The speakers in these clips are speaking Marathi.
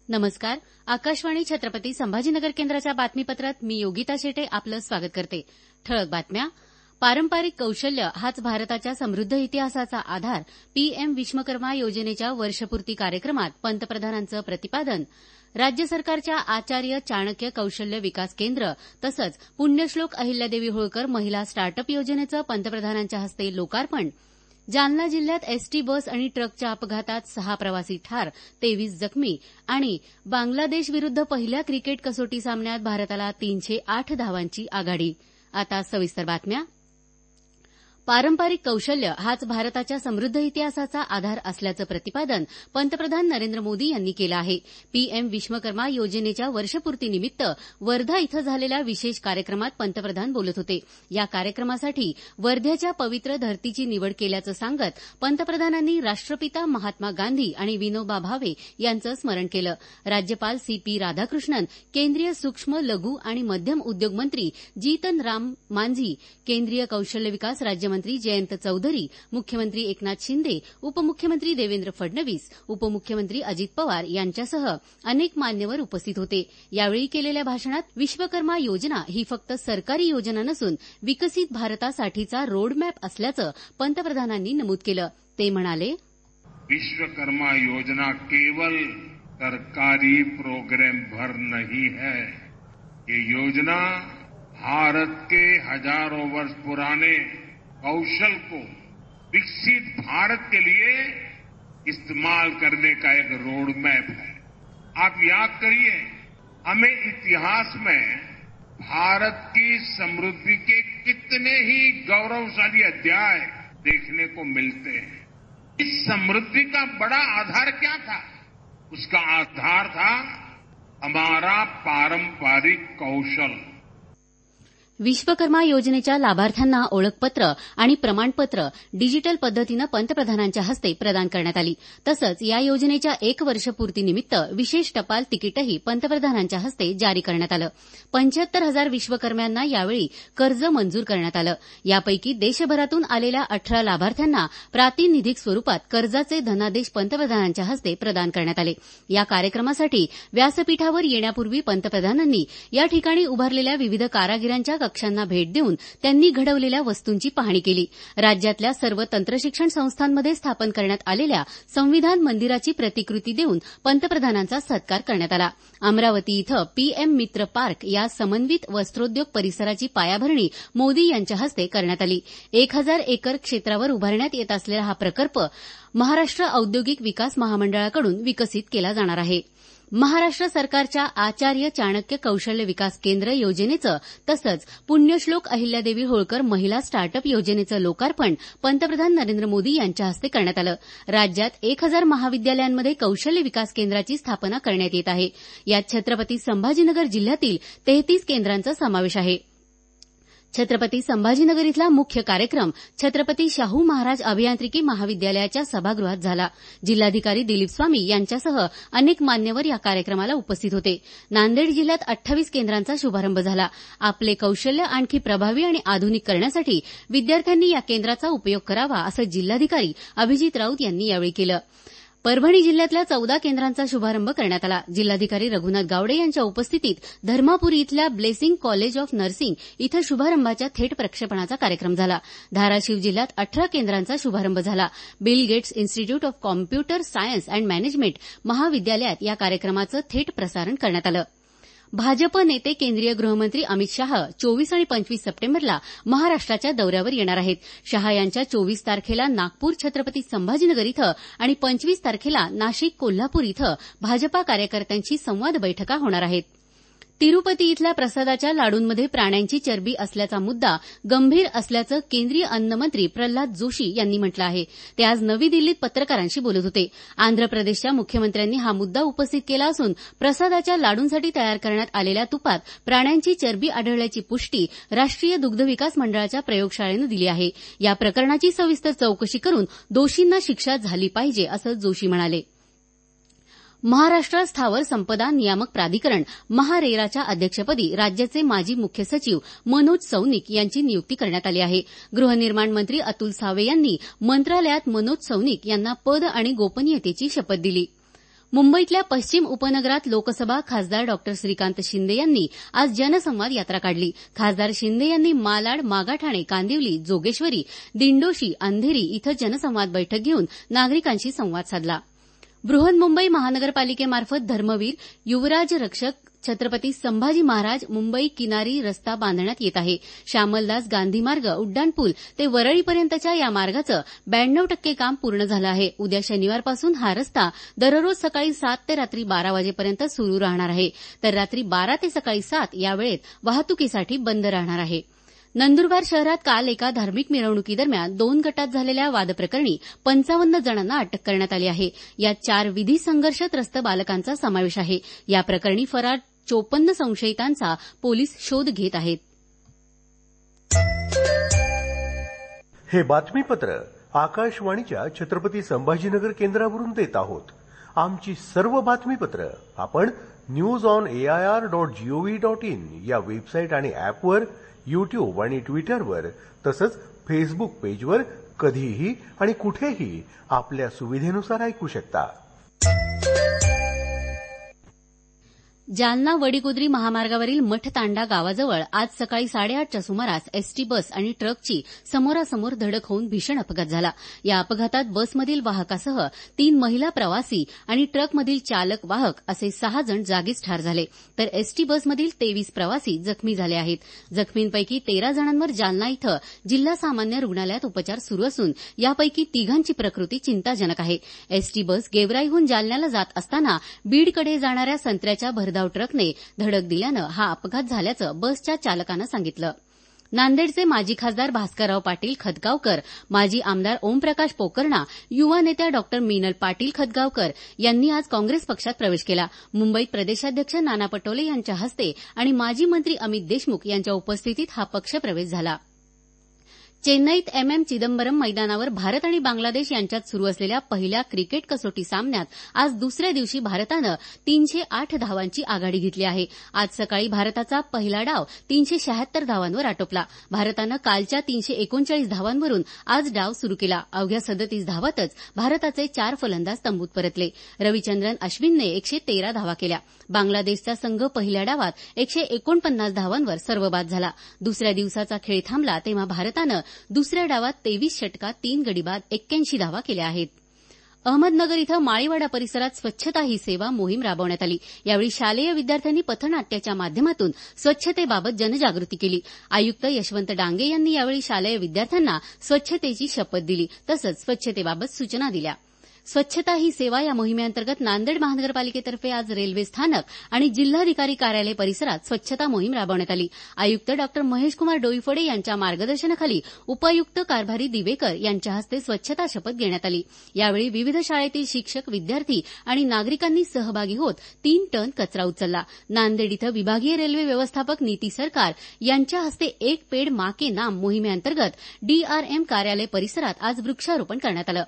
नमस्कार. आकाशवाणी छत्रपती संभाजीनगर केंद्राच्या बातमीपत्रात मी योगिता शेटे आपलं स्वागत करते. ठळक बातम्या. पारंपरिक कौशल्य हाच भारताच्या समृद्ध इतिहासाचा आधार. पीएम विश्वकर्मा योजनेच्या वर्षपूर्ती कार्यक्रमात पंतप्रधानांचं प्रतिपादन. राज्य सरकारच्या आचार्य चाणक्य कौशल्य विकास केंद्र तसंच पुण्यश्लोक अहिल्यादेवी होळकर महिला स्टार्टअप योजनेचं पंतप्रधानांच्या हस्ते लोकार्पण. जालना जिल्ह्यात एसटी बस आणि ट्रकच्या अपघातात 6 प्रवासी ठार, 23 जखमी आणि बांगलादेश विरुद्ध पहिल्या क्रिकेट कसोटी सामन्यात भारताला 308 धावांची आघाडी. आता सविस्तर बातम्या. पारंपरिक कौशल्य हाच भारताच्या समृद्ध इतिहासाचा आधार असल्याचं प्रतिपादन पंतप्रधान नरेंद्र मोदी यांनी केलं आहे. पीएम विश्वकर्मा योजनेच्या वर्षपूर्तीनिमित्त वर्धा इथं झालेल्या विशेष कार्यक्रमात पंतप्रधान बोलत होते. या कार्यक्रमासाठी वर्ध्याच्या पवित्र धरतीची निवड केल्याचं सांगत पंतप्रधानांनी राष्ट्रपिता महात्मा गांधी आणि विनोबा भावे यांचं स्मरण केलं. राज्यपाल सीपी राधाकृष्णन, केंद्रीय सूक्ष्म लघु आणि मध्यम उद्योग मंत्री जीतन राम मांझी, केंद्रीय कौशल्य विकास राज्यमंत्री जयंत चौधरी, मुख्यमंत्री एकनाथ शिंदे, उपमुख्यमंत्री देवेंद्र फडणवीस, उपमुख्यमंत्री अजित पवार यांच्यासह अनेक मान्यवर उपस्थित होते. यावेळी केलेल्या भाषणात विश्वकर्मा योजना ही फक्त सरकारी योजना नसून विकसित भारतासाठीचा रोडमॅप असल्याचं पंतप्रधानांनी नमूद केलं. ते म्हणाले, विश्वकर्मा योजना केवल सरकारी प्रोग्राम भर नहीं है. ये योजना भारत के हजारों वर्ष पुराने कौशल को विकसित भारत के लिए इस्तेमाल करने का एक रोड मैप है. आप याद करिए, हमें इतिहास में भारत की समृद्धि के कितने ही गौरवशाली अध्याय देखने को मिलते हैं. इस समृद्धि का बड़ा आधार क्या था? उसका आधार था हमारा पारंपरिक कौशल. विश्वकर्मा योजनेच्या लाभार्थ्यांना ओळखपत्र आणि प्रमाणपत्र डिजिटल पद्धतीनं पंतप्रधानांच्या हस्ते प्रदान करण्यात आली. तसंच या योजनेच्या 1 वर्षपूर्तीनिमित्त विशेष टपाल तिकीटही पंतप्रधानांच्या हस्ते जारी करण्यात आलं. 75,000 विश्वकर्म्यांना यावेळी कर्ज मंजूर करण्यात आलं. यापैकी देशभरातून आलेल्या 18 लाभार्थ्यांना प्रातिनिधिक स्वरूपात कर्जाचे धनादेश पंतप्रधानांच्या हस्ते प्रदान करण्यात आले. या कार्यक्रमासाठी व्यासपीठावर येण्यापूर्वी पंतप्रधानांनी या ठिकाणी उभारलेल्या विविध कारागिरांच्या कक्षांना भेट देऊन त्यांनी घडवलेल्या वस्तूंची पाहणी केली. राज्यातल्या सर्व तंत्रशिक्षण संस्थांमध्ये स्थापन करण्यात आलेल्या संविधान मंदिराची प्रतिकृती देऊन पंतप्रधानांचा सत्कार करण्यात आला. अमरावती इथं पीएम मित्र पार्क या समन्वित वस्त्रोद्योग परिसराची पायाभरणी मोदी यांच्या हस्ते करण्यात आली. 1000 एकर क्षेत्रावर उभारण्यात येत असलेला हा प्रकल्प महाराष्ट्र औद्योगिक विकास महामंडळाकडून विकसित केला जाणार आहे. महाराष्ट्र सरकारच्या आचार्य चाणक्य कौशल्य विकास केंद्र योजनेचं तसंच पुण्यश्लोक अहिल्यादेवी होळकर महिला स्टार्टअप योजनेचं लोकार्पण पंतप्रधान नरेंद्र मोदी यांच्या हस्ते करण्यात आलं. राज्यात 1000 महाविद्यालयांमध्ये कौशल्य विकास केंद्राची स्थापना करण्यात येत आहे. यात छत्रपती संभाजीनगर जिल्ह्यातील 33 केंद्रांचा समावेश आहे. छत्रपती संभाजीनगर इथला मुख्य कार्यक्रम छत्रपती शाहू महाराज अभियांत्रिकी महाविद्यालयाच्या सभागृहात झाला. जिल्हाधिकारी दिलीप स्वामी यांच्यासह अनेक मान्यवर या कार्यक्रमाला उपस्थित होते. नांदेड जिल्ह्यात 28 केंद्रांचा शुभारंभ झाला. आपले कौशल्य आणखी प्रभावी आणि आधुनिक करण्यासाठी विद्यार्थ्यांनी या केंद्राचा उपयोग करावा असं जिल्हाधिकारी अभिजित राऊत यांनी यावेळी केलं. परभणी जिल्ह्यातल्या 14 केंद्रांचा शुभारंभ करण्यात आला. जिल्हाधिकारी रघुनाथ गावडे यांच्या उपस्थितीत धर्मापुरी इथल्या ब्लेसिंग कॉलेज ऑफ नर्सिंग इथं शुभारंभाच्या थेट प्रक्षेपणाचा कार्यक्रम झाला. धाराशिव जिल्ह्यात 18 केंद्रांचा शुभारंभ झाला. Bill Gates institute of computer science and management महाविद्यालयात या कार्यक्रमाचं थेट प्रसारण करण्यात आलं. भाजप नेते केंद्रीय गृहमंत्री अमित शाह 24 आणि 25 सप्टेंबरला महाराष्ट्राच्या दौऱ्यावर येणार आहेत. शाह यांच्या 24 तारखेला नागपूर छत्रपती संभाजीनगर इथं आणि 25 तारखेला नाशिक कोल्हापूर इथं भाजपा कार्यकर्त्यांची संवाद बैठका होणार आहेत. तिरुपती इथल्या प्रसादाच्या लाडूंमध्ये प्राण्यांची चरबी असल्याचा मुद्दा गंभीर असल्याचं केंद्रीय अन्नमंत्री प्रल्हाद जोशी यांनी म्हटलं आहे. ते आज नवी दिल्लीत पत्रकारांशी बोलत होते. आंध्र प्रदेशच्या मुख्यमंत्र्यांनी हा मुद्दा उपस्थित केला असून प्रसादाच्या लाडूंसाठी तयार करण्यात आलेल्या तुपात प्राण्यांची चरबी आढळल्याची पुष्टी राष्ट्रीय दुग्ध विकास मंडळाच्या प्रयोगशाळेनं दिली आहे. या प्रकरणाची सविस्तर चौकशी करून दोषींना शिक्षा झाली पाहिजे असं जोशी म्हणाले. महाराष्ट्र स्थावर संपदा नियामक प्राधिकरण महारेराच्या अध्यक्षपदी राज्याचे माजी मुख्य सचिव मनोज सौनिक यांची नियुक्ती करण्यात आली आहे. गृहनिर्माण मंत्री अतुल सावे यांनी मंत्रालयात मनोज सौनिक यांना पद आणि गोपनीयतेची शपथ दिली. मुंबईतल्या पश्चिम उपनगरात लोकसभा खासदार डॉ श्रीकांत शिंदे यांनी आज जनसंवाद यात्रा काढली. खासदार शिंदे यांनी मालाड, मागाठाणे, कांदिवली, जोगेश्वरी, दिंडोशी, अंधेरी इथं जनसंवाद बैठक घेऊन नागरिकांशी संवाद साधला. बृहन्मुंबई महानगरपालिकेमार्फत धर्मवीर, युवराज रक्षक, छत्रपती संभाजी महाराज मुंबई किनारी रस्ता बांधण्यात येत आहे. श्यामलदास गांधी मार्ग, उड्डाणपूल ते वरळीपर्यंतच्या या मार्गाचं 92% काम पूर्ण झालं आहे. उद्या शनिवारपासून हा रस्ता दररोज सकाळी 7 ते रात्री 12 वाजेपर्यंत सुरू राहणार आहे, तर रात्री 12 ते सकाळी 7 या वेळेत वाहतुकीसाठी बंद राहणार आहे. नंदुरबार शहरात काल एका धार्मिक मिरवणुकीदरम्यान 2 गटात झालेल्या वादप्रकरणी 55 जणांना अटक करण्यात आली आहे. यात 4 विधी संघर्षत्रस्त बालकांचा समावेश आहे. या प्रकरणी फरार 54 संशयितांचा पोलीस शोध घेत आहेत. हे बातमीपत्र आकाशवाणीच्या छत्रपती संभाजीनगर केंद्रावरून देत आहोत. आमची सर्व बातमीपत्र आपण newsonair.gov.in या वेबसाईट आणि ॲपवर, YouTube आणि ट्विटरवर तसंच फेसबुक पेजवर कधीही आणि कुठेही आपल्या सुविधेनुसार ऐकू शकता. जालना वडीगुद्री महामार्गावरील मठतांडा गावाजवळ आज सकाळी 8:30च्या सुमारास एसटी बस आणि ट्रकची समोरासमोर धडक होऊन भीषण अपघात झाला. या अपघातात बसमधील वाहकासह 3 महिला प्रवासी आणि ट्रकमधील चालक वाहक असे 6 जण जागीच ठार झाले, तर एसटी बसमधील 23 प्रवासी जखमी झाले आहेत. जखमींपैकी 13 जणांवर जालना इथं जिल्हा सामान्य रुग्णालयात उपचार सुरू असून यापैकी 3घांची प्रकृती चिंताजनक आहे. एसटी बस गेवराईहून जालन्याला जात असताना बीडकडे जाणाऱ्या संत्र्याच्या भरधाव ट्रकने धडक दिल्यानं हा अपघात झाल्याचं बसच्या चालकानं सांगितलं. नांदेडचे माजी खासदार भास्करराव पाटील खतगावकर, माजी आमदार ओमप्रकाश पोकर्णा, युवा नेत्या डॉ मीनल पाटील खतगावकर यांनी आज काँग्रेस पक्षात प्रवेश केला. मुंबईत प्रदेशाध्यक्ष नाना पटोले यांच्या हस्ते आणि माजी मंत्री अमित देशमुख यांच्या उपस्थितीत हा पक्षप्रवेश झाला. चेन्नईत एमएम चिदंबरम मैदानावर भारत आणि बांगलादेश यांच्यात सुरू असलेल्या पहिल्या क्रिकेट कसोटी सामन्यात आज दुसऱ्या दिवशी भारतानं 308 धावांची आघाडी घेतली आहे. आज सकाळी भारताचा पहिला डाव 376 धावांवर आटोपला. भारतानं कालच्या 339 धावांवरून आज डाव सुरू केला. अवघ्या 37 धावातच भारताचे 4 फलंदाज तंबूत परतले. रविचंद्रन अश्विनने 113 धावा केल्या. बांगलादेशचा संघ पहिल्या डावात 149 धावांवर सर्वबाद झाला. दुसऱ्या दिवसाचा खेळ थांबला तेव्हा भारतानं दुसऱ्या डावात 23 षटकात 3 गडी बाद 81 धावा केल्या आहेत. अहमदनगर इथं माळीवाडा परिसरात स्वच्छता ही सेवा मोहीम राबवण्यात आली. यावेळी शालेय विद्यार्थ्यांनी पथनाट्याच्या माध्यमातून स्वच्छतेबाबत जनजागृती केली. आयुक्त यशवंत डांगे यांनी यावेळी शालेय विद्यार्थ्यांना स्वच्छतेची शपथ दिली तसंच स्वच्छतेबाबत सूचना दिल्या. स्वच्छता ही सेवा या मोहिमेअंतर्गत नांदेड महानगरपालिकेतर्फे आज रेल्वे स्थानक आणि जिल्हाधिकारी कार्यालय परिसरात स्वच्छता मोहीम राबवण्यात आली. आयुक्त डॉ महेशकुमार डोईफोडे यांच्या मार्गदर्शनाखाली उपायुक्त कारभारी दिवेकर यांच्या हस्ते स्वच्छता शपथ घेण्यात आली. यावेळी विविध शाळेतील शिक्षक, विद्यार्थी आणि नागरिकांनी सहभागी होत 3 टन कचरा उचलला. नांदेड इथं विभागीय रेल्वे व्यवस्थापक नीती सरकार यांच्या हस्ते एक पेड मां के नाम मोहिमेअंतर्गत डीआरएम कार्यालय परिसरात आज वृक्षारोपण करण्यात आलं.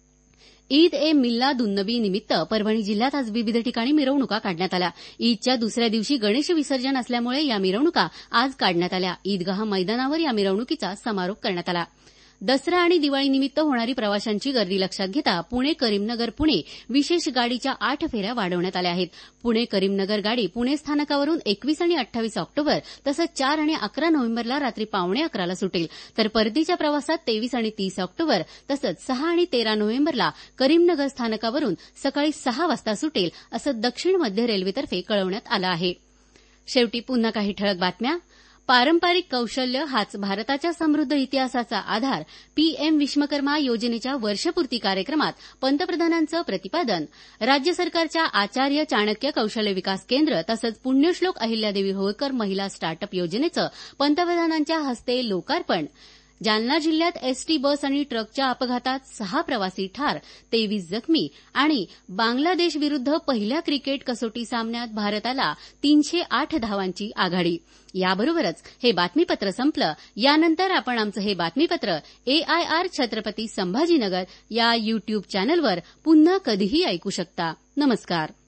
ईद ए मिल्लादुन्नबी निमित्त परभणी जिल्ह्यात आज विविध ठिकाणी मिरवणुका काढण्यात आल्या. ईदच्या दुसऱ्या दिवशी गणेश विसर्जन असल्यामुळे या मिरवणुका आज काढण्यात आल्या. ईदगाह मैदानावर या मिरवणुकीचा समारोप करण्यात आला. दसरा आणि दिवाळीनिमित्त होणारी प्रवाशांची गर्दी लक्षात घेता पुणे करीमनगर पुणे विशेष गाडीच्या 8 फेऱ्या वाढवण्यात आल्या आहेत. पुणे करीमनगर गाडी पुणे स्थानकावरून 21 आणि 28 ऑक्टोबर तसंच 4 आणि 11 नोव्हेंबरला रात्री 11:45ला सुटेल, तर परतीच्या प्रवासात 23 आणि 30 ऑक्टोबर तसंच 6 आणि 13 नोव्हेंबरला करीमनगर स्थानकावरून सकाळी 6 वाजता सुटेल असं दक्षिण मध्य रेल्वेतर्फे कळवण्यात आलं आहे. शेवटी पुन्हा काही ठळक बातम्या. पारंपरिक कौशल्य हाच भारताच्या समृद्ध इतिहासाचा आधार, पीएम विश्वकर्मा योजनेच्या वर्षपूर्ती कार्यक्रमात पंतप्रधानांचं प्रतिपादन. राज्य सरकारच्या आचार्य चाणक्य कौशल्य विकास केंद्र तसंच पुण्यश्लोक अहिल्यादेवी होळकर महिला स्टार्टअप योजनेचं पंतप्रधानांच्या हस्ते लोकार्पण. जालना जिल्ह्यात एसटी बस आणि ट्रकच्या अपघातात 6 प्रवासी ठार, 23 जखमी आणि बांगलादेश विरुद्ध पहिल्या क्रिकेट कसोटी सामन्यात भारताला 308 धावांची आघाडी. याबरोबरच हे बातमीपत्र संपलं. यानंतर आपण आमचं हे बातमीपत्र AIR छत्रपती संभाजीनगर या YouTube चॅनलवर पुन्हा कधीही ऐकू शकता. नमस्कार.